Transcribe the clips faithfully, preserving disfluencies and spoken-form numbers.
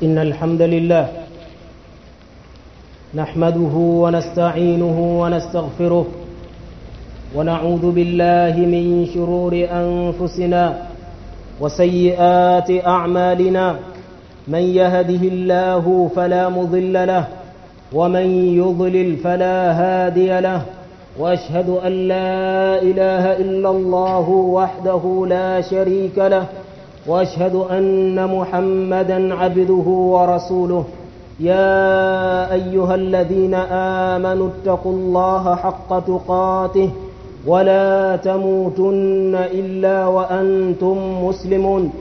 إن الحمد لله نحمده ونستعينه ونستغفره ونعوذ بالله من شرور أنفسنا وسيئات أعمالنا. من يهده الله فلا مضل له ومن يضلل فلا هادي له، وأشهد أن لا إله إلا الله وحده لا شريك له، وأشهد أن محمدًا عبده ورسوله. يا أيها الذين آمنوا اتقوا الله حق تقاته ولا تموتن إلا وأنتم مسلمون.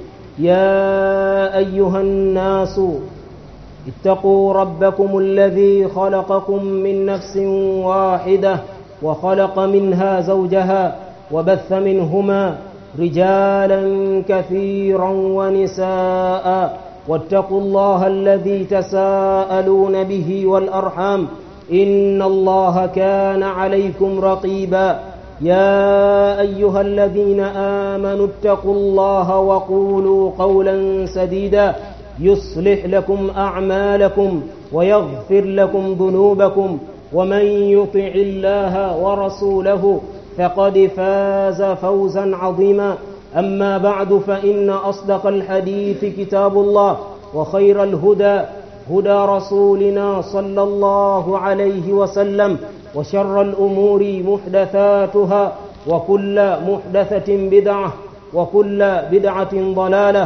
يا أيها الناس اتقوا ربكم الذي خلقكم من نفس واحدة وخلق منها زوجها وبث منهما رجالا كثيرا ونساء، واتقوا الله الذي تساءلون به والأرحام إن الله كان عليكم رقيبا. يا أيها الذين آمنوا اتقوا الله وقولوا قولا سديدا يصلح لكم أعمالكم ويغفر لكم ذنوبكم، ومن يطع الله ورسوله فقد فاز فوزا عظيما. أما بعد، فإن أصدق الحديث كتاب الله، وخير الهدى هدى رسولنا صلى الله عليه وسلم، وشر الأمور محدثاتها، وكل محدثة بدعة، وكل بدعة ضلالة،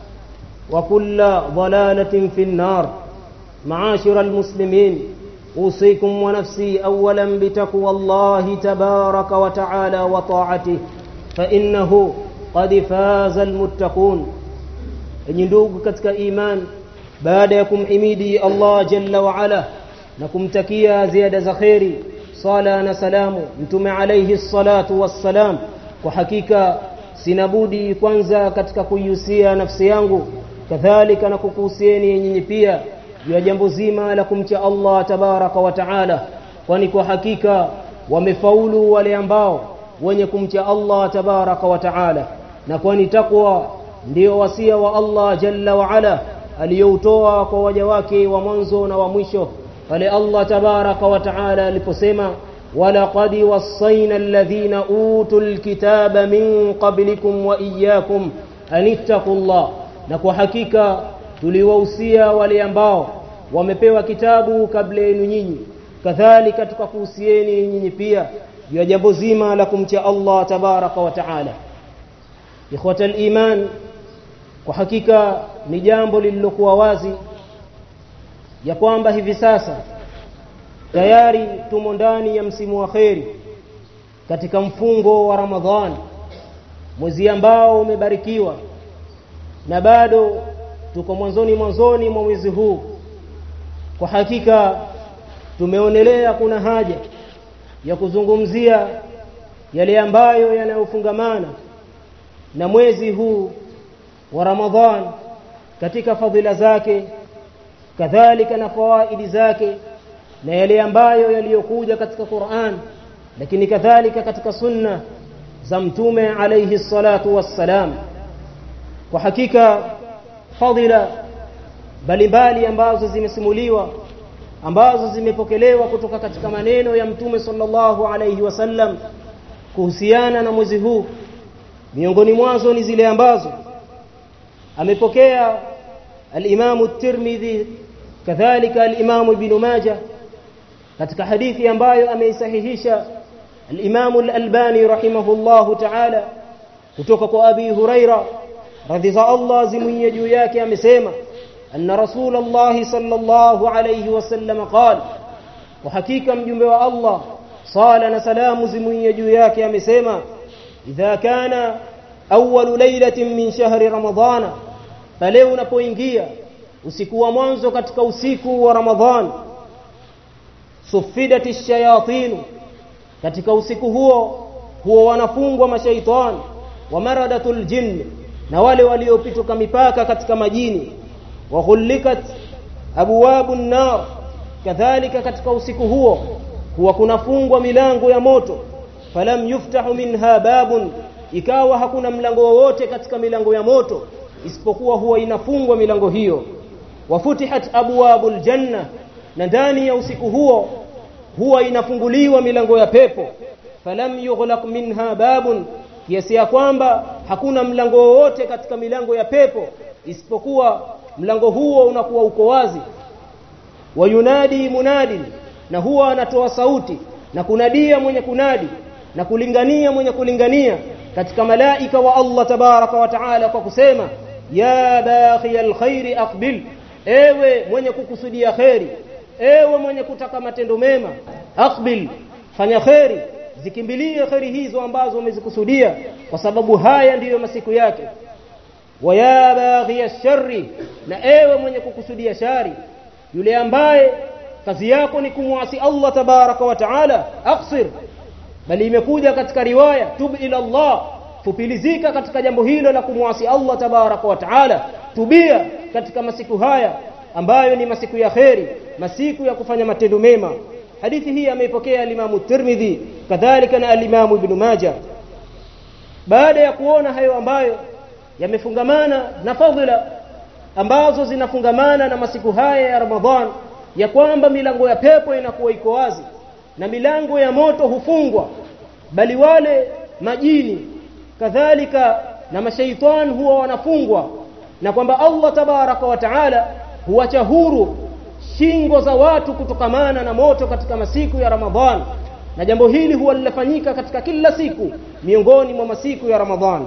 وكل ضلالة في النار. معاشر المسلمين، أوصيكم ونفسي أولا بتقوى الله تبارك وتعالى وطاعته، فإنه قد فاز المتقون. Enyi ndugu katika iman, baada ya kumhimidi Allah jalla wa ala na kumtakia ziada za khairi, sala na salamu mtume alayhi salatu wassalam, kwa hakika sinabudi kwanza katika kuihusia nafsi yangu, kadhalika na kukuhusieni nyinyi pia juu ya jambo zima la kumcha Allah tabaraka wa taala, kwani kwa hakika wamefaulu wale ambao wenye kumcha Allah tabaraka wa taala, na kwani takwa ndio wasia wa Allah jalla wa ala aliyoutoa kwa waja wake wa mwanzo na wa mwisho, pale Allah tabaraka wa taala aliposema walaqad wassayna alladhina utul kitaba min qablikum wa iyyakum anittaqullah, na kwa hakika tuliwahusia wale ambao wamepewa kitabu kabla yenu nyinyi, kadhalika tukakuhusieni nyinyi pia ya jambo zima la kumcha Allah tabaraka wa taala. Ikhwatal iman, kwa hakika ni jambo lililokuwa wazi ya kwamba hivi sasa tayari tumo ndani ya msimu wa khairi katika mfungo wa Ramadhani, mwezi ambao umebarikiwa, na bado tuko mwanzoni mwanzoni mwa mwezi huu. Kwa hakika tumeonelea kuna haja ya kuzungumzia yale ambayo yanayofungamana na mwezi huu wa Ramadhan katika fadhila zake, kadhalika na fawaidi zake, na yale ambayo yaliyokuja katika Qur'an, lakini kadhalika katika sunna za mtume alayhi salatu wassalam. Kwa hakika fadhila mbalimbali ambazo zimesimuliwa, ambazo zimepokelewa kutoka katika maneno ya mtume sallallahu alayhi wasallam kuhusiana na mwezi huu, miongoni mwazo ni zile ambazo amepokea al-Imam at-Tirmidhi, kadhalika al-Imam Ibn Majah katika hadithi ambayo ameisahihisha al-Imam al-Albani rahimahullahu ta'ala kutoka kwa Abi Huraira radhi za Allah zimwiye juu yake, amesema anna Rasulullah sallallahu alayhi wasallam qala, kwa hakika mjumbe wa Allah sala na salamu zimwiye juu yake amesema, idha kana awwalu laylatin min shahri ramadhana, pale unapoingia usiku wa mwanzo katika usiku wa Ramadhan, sufidatish shayatin, katika usiku huo huo wanafungwa mashaitani, wa maradatul jinn, na wale waliopituka mipaka katika majini, wa khulikat abwabun nar, kadhalika katika usiku huo huwa kunafungwa milango ya moto, falam yuftahu minha babun, ikawa hakuna mlango wowote katika milango ya moto isipokuwa huwa inafungwa milango hiyo. wafutihat abwabul janna, na ndani ya usiku huo huwa inafunguliwa milango ya pepo. Falam yughlaq minha babun, kiasi ya kwamba hakuna mlango wowote katika milango ya pepo isipokuwa mlango huo unakuwa uko wazi. Wayunadi munadi, na huwa anatoa sauti na kunadia mwenye kunadi na kulingania mwenye kulingania katika malaika wa Allah tabaraka wa taala kwa kusema, ya baghiyal khairi aqbil, ewe mwenye kukusudia khairi, ewe mwenye kutaka matendo mema, aqbil, fanya khairi, zikimbilie khairi hizo ambazo umezikusudia, kwa sababu haya ndiyo masiku yake. Wa ya baghiyash sharri, na ewe mwenye kukusudia shari, yule ambaye kazi yako ni kumwasi Allah tabaraka wa taala, aqsir. Bali imekuja katika riwaya, tub ila Allah, fupilizika katika jambo hilo la kumwasi Allah tabaraka wa taala, tubia katika masiku haya ambayo ni masiku ya khairi, masiku ya kufanya matendo mema. Hadithi hii ameipokea al-Imam at-Tirmidhi, kadhalika na al-Imam Ibn Majah. Baada ya kuona hayo ambayo yamefungamana na fadhila ambazo zinafungamana na masiku haya ya Ramadhan, ya kwamba milango ya pepo inakuwa iko wazi na milango ya moto hufungwa, bali wale majini kadhalika na mashaitan huwa wanafungwa, na kwamba Allah tabaraka wa taala huacha huru shingo za watu kutokamana na moto katika masiku ya Ramadhan, na jambo hili huwa linafanyika katika kila siku miongoni mwa masiku ya Ramadhan.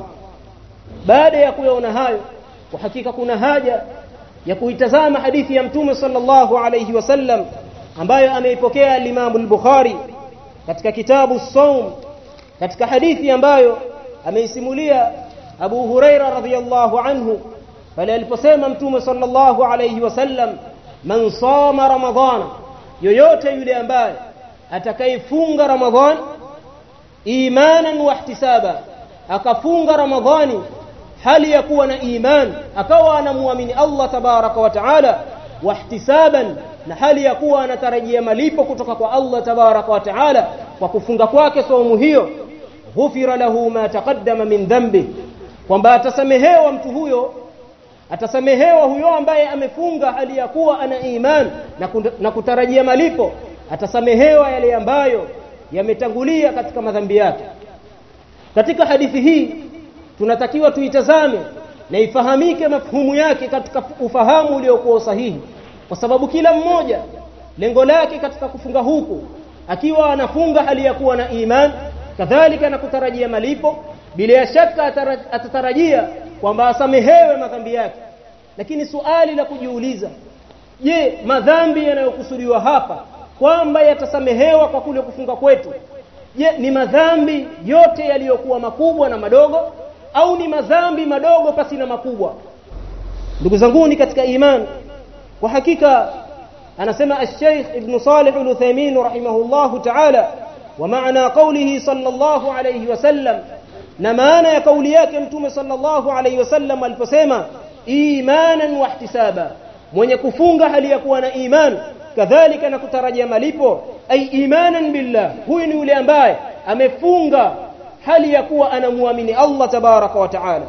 Baada ya kuyaona hayo, kwa hakika kuna haja ya kuitazama hadithi ya Mtume sallallahu alayhi wasallam ambayo ameipokea al-Imam al-Bukhari katika kitabu as-Sawm, katika hadithi ambayo ameisimulia Abu Huraira radhiyallahu anhu, pale aliposema Mtume sallallahu alayhi wasallam, man sama ramadhana, yoyote yule ambaye atakayefunga Ramadhan imanan wa ihtisaba, akafunga Ramadhani hali ya kuwa na iman, akawa anamuamini Allah tabaraka wa taala, wa ihtisaban, na hali ya kuwa anatarajia malipo kutoka kwa Allah tabaraka wa taala kwa kufunga kwake saumu hiyo, ghufira lahu ma taqaddama min dhanbi, kwamba atasamehewa mtu huyo, atasamehewa huyo ambaye amefunga hali ya kuwa ana iman na kutarajia malipo, atasamehewa yale ambayo yametangulia katika madhambi yake. Katika hadithi hii tunatakiwa tuitazame na ifahamike mafhumu yake katika ufahamu uliokuwa sahihi, kwa sababu kila mmoja lengo lake katika kufunga huku, akiwa anafunga hali ya kuwa na iman kadhalika na kutarajia malipo, bila shaka atatarajia kwamba asamehewe madhambi yake. Lakini suali la kujiuliza, je, madhambi yanayokusudiwa hapa kwamba yatasamehewa kwa kule kufunga kwetu, je, ni madhambi yote yaliyokuwa makubwa na madogo, au ni madhambi madogo pasi na makubwa? Ndugu zangu ni katika iman, kwa hakika anasema al-Sheikh Ibn Salih al-Uthaymeen rahimahullahu ta'ala, wa maana qawlihi sallallahu alayhi wasallam, na maana ya kauli yake Mtume sallallahu alayhi wasallam aliposema imanan wa ihtisaba, mwenye kufunga hali ya kuwa na iman kadhalika na kutarajia malipo, ay imanan billah, huyu ni yule ambaye amefunga hali ya kuwa anamuamini Allah tabaraka wa taala,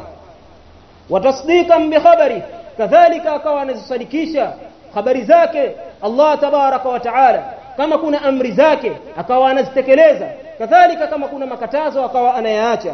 wa tasdiqan bi khabari, kadhalika akawa anazisadikisha habari zake Allah tabaraka wa taala, kama kuna amri zake akawa anazitekeleza, kadhalika kama kuna makatazo akawa anayaacha.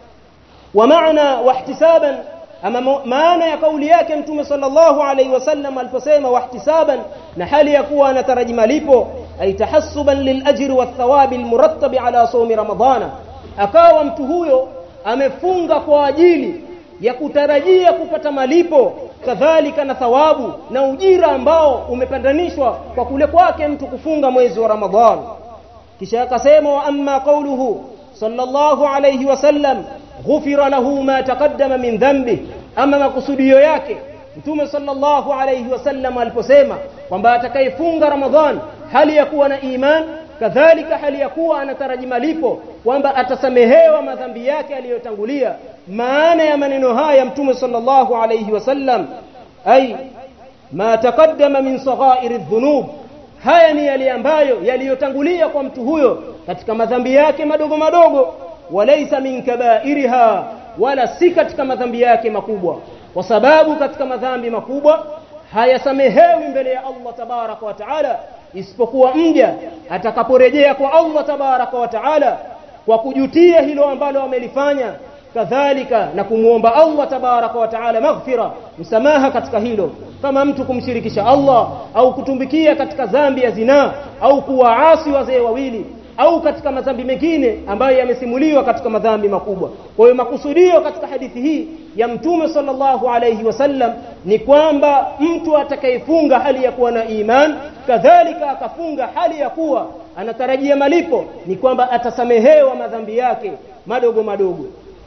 Wa maana wa ihtisaban, ama maana ya kauli yake Mtume sallallahu alayhi wasallam aliposema wa ihtisaban, na hali ya kuwa anataraji malipo, ay tahassuban lil ajri wath thawabi al murattab ala sawmi ramadhana, akawa mtu huyo amefunga kwa ajili ya kutarajia kupata malipo kadhalika na thawabu na ujira ambao umepandanishwa kwa kule kwake mtu kufunga mwezi wa Ramadhan. Kisha akasema wa amma qawluhu sallallahu alayhi wasallam ghufira lahu ma taqaddama min dhanbi, ama makusudio yake Mtume sallallahu alayhi wasallam aliposema kwamba atakayefunga Ramadhan hali ya kuwa na iman kadhalika hali ya kuwa anataraji malipo, kwamba atasamehewa madhambi yake aliyotangulia. Maana ya maneno haya Mtume sallallahu alayhi wasallam, ay ma taqaddama min saghairi dhunub, haya ni yale ambayo yaliyotangulia kwa mtu huyo katika madhambi yake madogo madogo, walaysa min kabairiha, wala si katika madhambi yake makubwa, kwa sababu katika madhambi makubwa hayasamehewi mbele ya Allah tabaraka wa taala, isipokuwa mja atakaporejea kwa Allah tabaraka wa taala kwa kujutia hilo ambalo amelifanya, kadhalika na kumuomba Allah tabaraka wa taala maghfira, msamaha katika hilo, kama mtu kumshirikisha Allah au kutumbikia katika dhambi ya zina au kuwaasi wazee wawili au katika madhambi mengine ambayo yamesimuliwa katika madhambi makubwa. Kwa hiyo makusudio katika hadithi hii ya Mtume sallallahu alayhi wasallam ni kwamba mtu atakayefunga hali ya kuwa na iman, kadhalika akafunga hali ya kuwa anatarajia malipo, ni kwamba atasamehewa madhambi yake madogo madogo.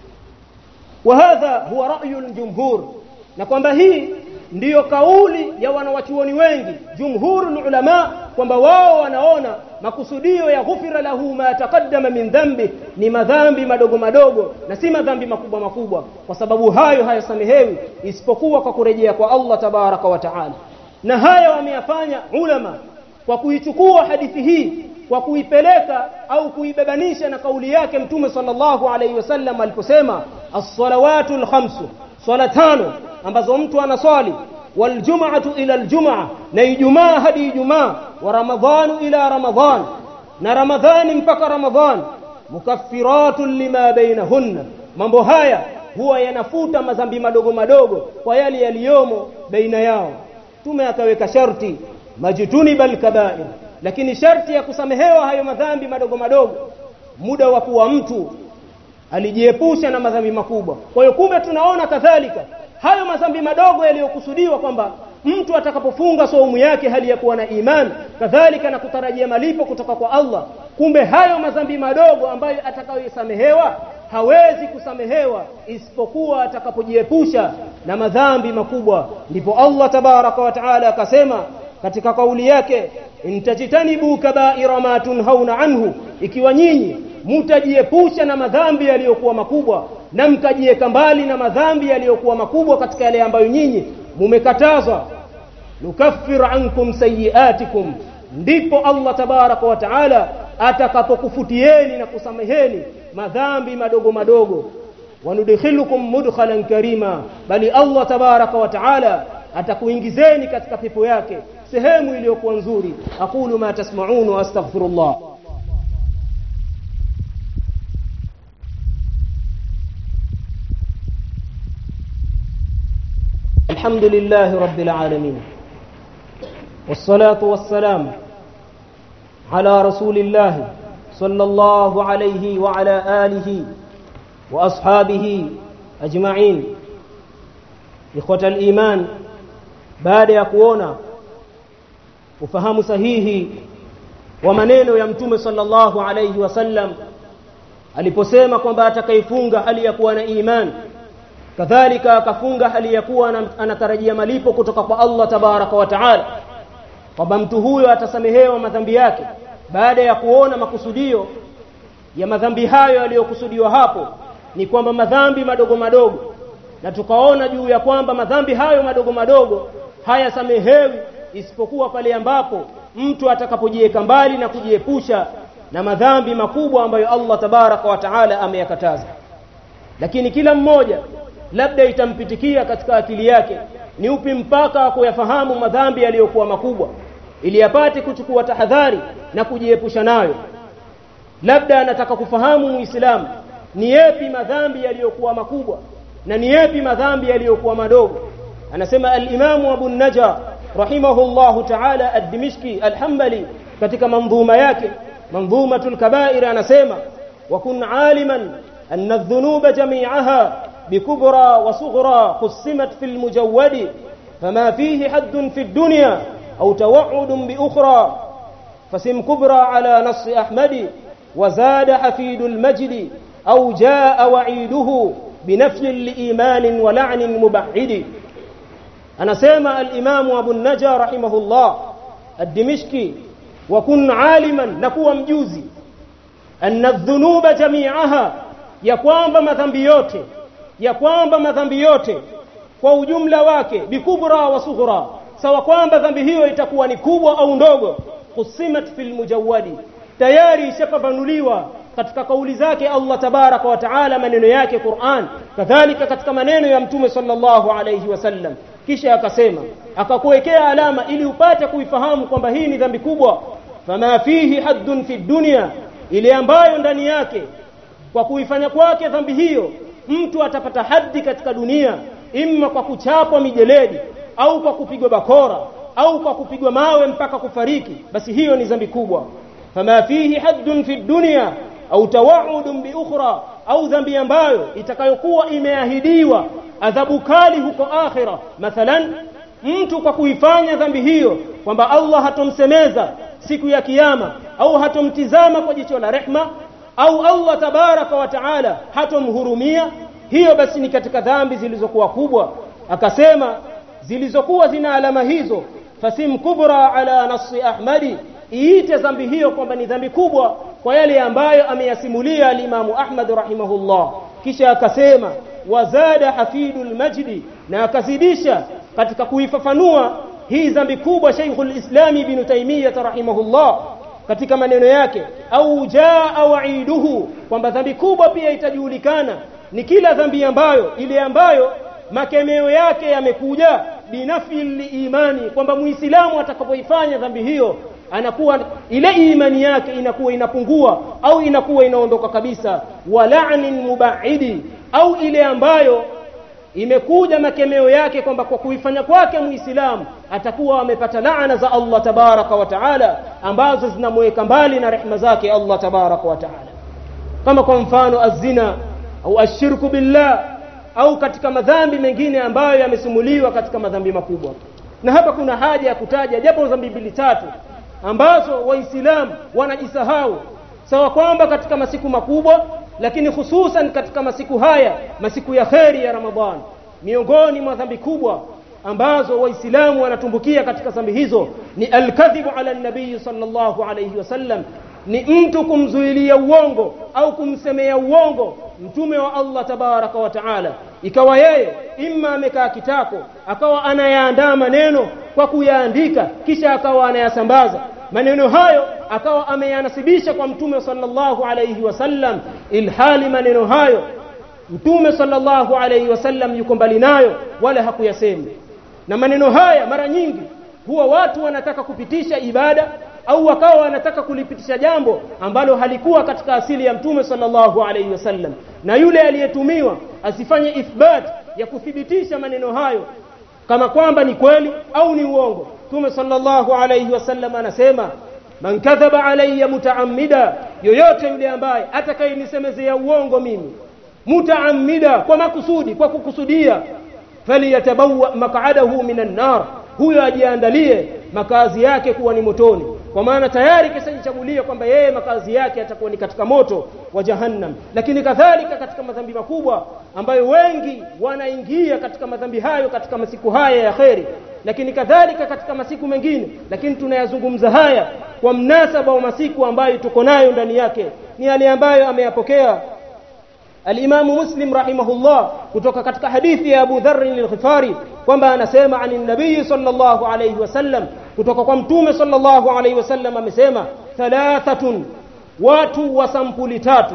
Wa hadha huwa ra'yul jumhur, na kwamba hii ndiyo kauli ya wanawachuoni wengi jumhurul ulama, kwamba wao wanaona makusudio ya ghufira lahu ma taqaddama min dhanbi ni madhambi madogo madogo na si madhambi makubwa makubwa, kwa sababu hayo hayasamehewi isipokuwa kwa kurejea kwa Allah tabaraka wa taala. Na haya wameyafanya ulama kwa kuichukua hadithi hii kwa kuipeleka au kuibebanisha na kauli yake Mtume sallallahu alayhi wasallam aliposema as-salawatul khamsu, swala tano ambazo mtu anaswali, wal jum'atu ila al jum'a, na ijumaa hadi ijumaa, wa ramadhanu ila ramadhan, na ramadhani mpaka ramadhan, mukaffiratun lima bainahunna, mambo haya huwa yanafuta madhambi madogo madogo kwa yale yaliyomo baina yao. Tume akaweka sharti majtunibal kaba'ir, lakini sharti ya kusamehewa hayo madhambi madogo madogo muda wa kuwa mtu alijiepusha na madhambi makubwa. Kwa hiyo kumbe tunaona kadhalika hayo madhambi madogo yaliyokusudiwa kwamba mtu atakapofunga saumu yake hali ya kuwa na iman, kadhalika na kutarajia malipo kutoka kwa Allah, kumbe hayo madhambi madogo ambayo atakayosamehewa hawezi kusamehewa isipokuwa atakapojiepusha na madhambi makubwa. Ndipo Allah tabaraka wa taala akasema katika kauli yake, intajitanibu kaba'ira ma tunhauna anhu, ikiwa nyinyi mtajiepusha na madhambi yaliyokuwa makubwa na mkajieka mbali na madhambi yaliyokuwa makubwa katika yale ambayo nyinyi mumekatazwa, nukaffir ankum sayiatikum, ndipo Allah tabaraka wa taala atakapokufutieni na kusameheni madhambi madogo madogo, wanudkhilukum mudkhalan karima, bali Allah tabaraka wa taala atakuingizeni katika pepo yake sehemu iliyokuwa nzuri. Aqulu ma tasma'un wa astaghfirullah. الحمد لله رب العالمين، والصلاة والسلام على رسول الله صلى الله عليه وعلى آله وأصحابه أجمعين. إخوة الإيمان، baada ya kuona ufahamu sahihi wa maneno ya Mtume sallallahu alayhi wasallam aliposema kwamba atakayefunga hali ya kuwa na iman, kadhalika akafunga hali ya kuwa anatarajia malipo kutoka kwa Allah tabaraka wa taala, kwamba mtu huyo atasamehewa madhambi yake. Baada ya kuona makusudio ya madhambi hayo yaliyokusudiwa hapo ni kwamba madhambi madogo madogo, na tukaona juu ya kwamba madhambi hayo madogo madogo hayasamehewi isipokuwa pale ambapo mtu atakapojieka mbali na kujiepusha na madhambi makubwa ambayo Allah tabaraka wa taala ameyakataza. Lakini kila mmoja labda itampitikia katika akili yake ni upi mpaka wa kuyafahamu madhambi yaliyokuwa makubwa ili apate kuchukua tahadhari na kujiepusha nayo. Labda anataka kufahamu Muislamu ni yapi madhambi yaliyokuwa makubwa na ni yapi madhambi yaliyokuwa madogo. Anasema al-Imam Abu an-Najjar rahimahullahu ta'ala ad-Dimishqi al-Hanbali katika manzuma yake manzumatul kaba'ir, anasema wa kun aliman anna adh-dhunuba jami'aha bikubra wa sughra qusimat fil mujawwad fama fihi haddun fi ad-dunya aw tawa'udun bi ukhra fasim kubra ala nass Ahmad wa zada hafidul majd aw jaa wa'iduhu binafyi al-iman wa la'n mubahhid. Anasema al-Imam Abu an-Najjar rahimahullah ad-Dimishqi, wa kun aliman, na kuwa mjuzi, anna adh-dhunuba jami'aha, ya kwamba madhambi yote ya kwamba madhambi yote kwa ujumla wake, bikubra wa sughra, sawa kwamba dhambi hiyo itakuwa ni kubwa au ndogo, qusimat fil mujawwadi, tayari ishafafanuliwa katika kauli zake Allah tabaraka wa taala, maneno yake Qur'an, kadhalika katika maneno ya Mtume sallallahu alayhi wasallam. kisha akasema akakuwekea alama ili upate kuifahamu kwamba hii ni dhambi kubwa. Fama fihi haddun fi dunya, ile ambayo ndani yake kwa kuifanya kwake dhambi hiyo mtu atapata haddi katika dunia, imma kwa kuchapwa mijeledi au kwa kupigwa bakora au kwa kupigwa mawe mpaka kufariki, basi hiyo ni dhambi kubwa. Fama fihi haddun fi dunya au tawa'udun bi ukhra, au dhambi ambayo itakayokuwa imeahidiwa adhabu kali huko akhira. Mathalan, mtu kwa kuifanya dhambi hiyo kwamba Allah hatomsemeza siku ya kiyama au hatomtizama kwa jicho la rehma au Allah tabaraka wa taala hatomhurumia, hiyo basi ni katika dhambi zilizokuwa kubwa. Akasema zilizokuwa zina alama hizo, fasim kubra ala nasi Ahmadi, iite dhambi hiyo kwamba ni dhambi kubwa kwa yale ambayo ameyasimulia al-Imamu Ahmad rahimahullah. Kisha akasema wazada hafidul majdi, na akazidisha katika kuifafanua hii dhambi kubwa Sheikhul Islam Ibn Taymiyyah rahimahullah katika maneno yake, au jaa wa'iduhu, kwamba dhambi kubwa pia itajulikana ni kila dhambi ambayo ile ambayo makemeo yake yamekuja binafil imani, kwamba muislamu atakapoifanya dhambi hiyo anakuwa ile imani yake inakuwa inapungua au inakuwa inaondoka kabisa. Wala'nin muba'idi, au ile ambayo imekuja makemeo yake kwamba kwa kuifanya kwake muislamu atakuwa amepata laana za Allah tabaraka wa taala ambazo zinamweka mbali na rehema zake Allah tabaraka wa taala, kama kwa mfano azina au ashirku billah, au katika madhambi mengine ambayo yamesimuliwa katika madhambi makubwa. Na hapa kuna haja ya kutaja japo dhambi mbili tatu ambazo waislamu wanajisahau, sawa kwamba katika masiku makubwa, lakini hususan katika masiku haya, masiku ya kheri ya Ramadhani, miongoni mwa dhambi kubwa ambazo waislamu wanatumbukia katika dhambi hizo ni al-kadhibu ala an-nabii sallallahu alayhi wasallam, ni mtu kumzuilia uongo au kumsemea uongo mtume wa Allah tabaraka wa taala, ikawa yeye imma amekaa kitako akawa anayaandaa maneno kwa kuyaandika, kisha akawa anayasambaza maneno hayo akawa ameyanasibisha kwa mtume sallallahu alayhi wasallam, ilhali maneno hayo mtume sallallahu alayhi wasallam yuko mbali nayo wala hakuyasema. Na maneno haya mara nyingi huwa watu wanataka kupitisha ibada au wakawa wanataka kulipitisha jambo ambalo halikuwa katika asili ya mtume sallallahu alayhi wasallam, na yule aliyetumiwa asifanye ithbat ya kuthibitisha maneno hayo kama kwamba ni kweli au ni uongo. Mtume sallallahu alayhi wasallam anasema man kadhaba alayya mutaammida, yoyote yule ambaye atakayenisemezea uongo mimi mutaammida, kwa makusudi, kwa kukusudia, faliyatabawa maq'adahu minan nar, huyo ajiandalie makazi yake kuwa ni motoni, kwa maana tayari kishajichagulia kwamba yeye makazi yake yatakuwa ni katika moto wa jahannam. Lakini kadhalika katika madhambi makubwa ambayo wengi wanaingia katika madhambi hayo katika masiku haya ya kheri, lakini kadhalika katika masiku mengine, lakini tunayazungumza haya kwa mnasaba wa masiku ambayo tuko nayo ndani yake, ni yale ambayo ameyapokea al-Imam Muslim rahimahullah kutoka katika hadithi ya Abu Dharr al-Ghifari kwamba anasema anin nabii sallallahu alayhi wasallam, kutoka kwa mtume sallallahu alayhi wasallam amesema, thalathatun, watu wa sampuli tatu,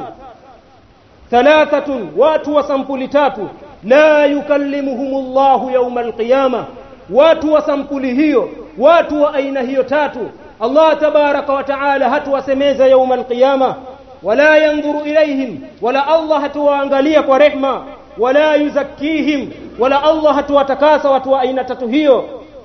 thalathatun, watu wa sampuli tatu, la yukallimuhumullahu yawmal qiyamah, watu wa sampuli hiyo, watu wa aina hiyo tatu Allah tabaraka wa taala hatuwasemeza yawmal qiyamah, wala yanzuru ilayhim, wala Allah hatuwaangalia kwa rehma, wala yuzakkihim, wala Allah hatuwatakasa watu wa aina tatu hiyo,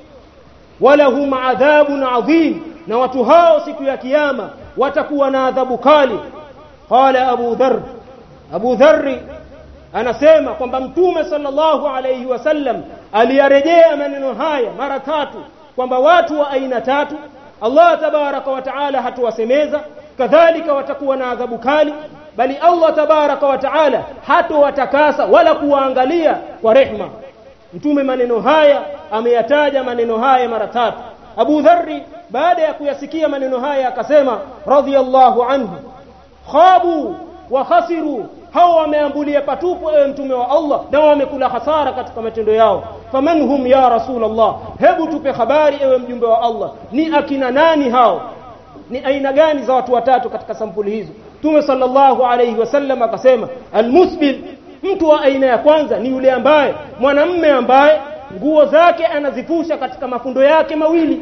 wala hum adhabun adhim, na watu hao siku ya kiyama watakuwa na adhabu kali. Qala Abu Dharr, Abu Dharr anasema kwamba mtume sallallahu alayhi wasallam aliyarejea maneno haya mara tatu kwamba watu wa aina tatu Allah tabaraka wa taala hatuwasemeza, kadhalika watakuwa na adhabu kali, bali Allah tabaraka wa taala hatowatakasa wala kuwaangalia kwa rehma. Mtume maneno haya ameyataja maneno haya mara tatu. Abu Dharr baada ya kuyasikia maneno haya akasema radhiyallahu anhu, khabu wa khasiru, hao wameambulia patupu ewe mtume wa Allah na wamekula hasara katika matendo yao. Faman hum ya Rasulullah, hebu tupe habari ewe mjumbe wa Allah, ni akina nani hao, ni aina gani za watu watatu katika sampuli hizo? Mtume sallallahu alayhi wasallam akasema almusbil, mtu wa aina ya kwanza ni yule ambaye, mwanamume ambaye nguo zake anazifusha katika mafundo yake mawili.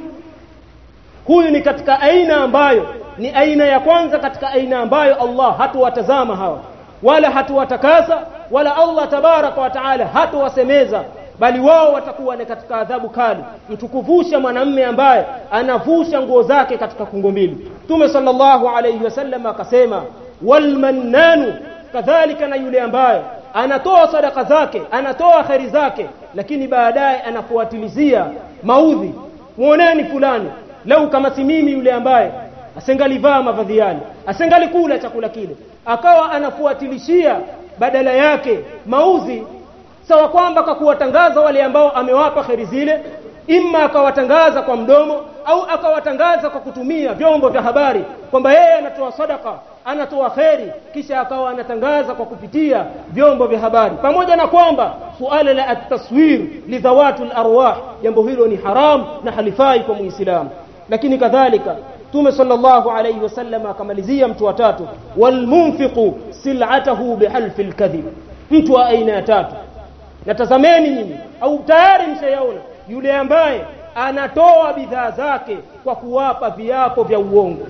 Huyu ni katika aina ambayo ni aina ya kwanza katika aina ambayo Allah hatuwatazama hawa wala hatuwatakasa wala Allah tabaraka wa taala hatuwasemeza, bali wao watakuwa ni katika adhabu kali. Mtukuvusha mwanamume ambaye anavusha nguo zake katika kungo mbili. Mtume sallallahu alayhi wasallam akasema wal mannanu, kadhalika na yule ambaye anatoa sadaka zake, anatoa khairi zake, lakini baadaye anafuatilizia maudhi. Muoneni fulani, lau kama si mimi yule ambaye asengalivaa mavazi yale, asengalikula chakula kile, akawa anafuatilishia badala yake mauzi, sawa kwamba kwa kuwatangaza wale ambao amewapa khairi zile, imma akawatangaza kwa mdomo au akawatangaza kwa kutumia vyombo vya habari kwamba yeye anatoa sadaka, anatoa khairi, kisha akawa anatangaza kwa kupitia vyombo vya habari. Pamoja na kwamba suala la at-taswir li dhawatul arwah, jambo hilo ni haram na halifai kwa Muislamu. Lakini kadhalika Mtume sallallahu alayhi wasallam akamalizia mtu wa tatu, wal munfiqu sil'atahu bihalfil kadhib. Mtu wa aina ya tatu, natazameni nyinyi au tayari mshayaona, yule ambaye anatoa bidhaa zake kwa kuwapa viapo vya uongo.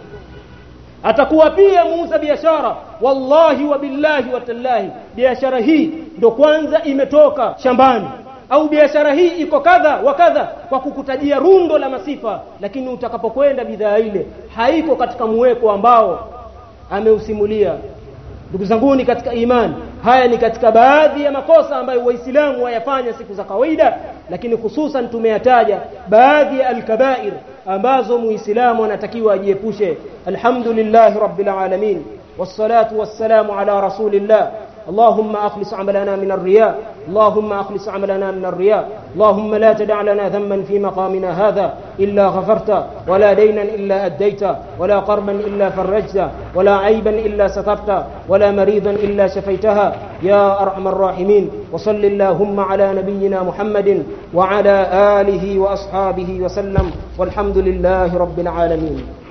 Atakuwa pia muuza biashara, wallahi wa billahi wa tallahi, biashara hii ndo kwanza imetoka shambani, au biashara hii iko kadha wa kadha, kwa kukutajia rundo la masifa, lakini utakapokwenda bidhaa ile haiko katika muweko ambao ameusimulia. Ndugu zangu ni katika imani, haya ni katika baadhi ya makosa ambayo waislamu wayafanya siku za kawaida, lakini hususan tumeyataja baadhi ya al-kabair ambazo muislamu anatakiwa ajiepushe. Alhamdulillah rabbil alamin, wassalatu wassalamu ala rasulillah. اللهم أخلص عملنا من الرياء، اللهم أخلص عملنا من الرياء، اللهم لا تدع لنا ذنبا في مقامنا هذا إلا غفرت، ولا دينا إلا أديت، ولا قربا إلا فرجت، ولا عيبا إلا سترت، ولا مريضا إلا شفيتها يا أرحم الراحمين. وصل اللهم على نبينا محمد وعلى آله وأصحابه وسلم، والحمد لله رب العالمين.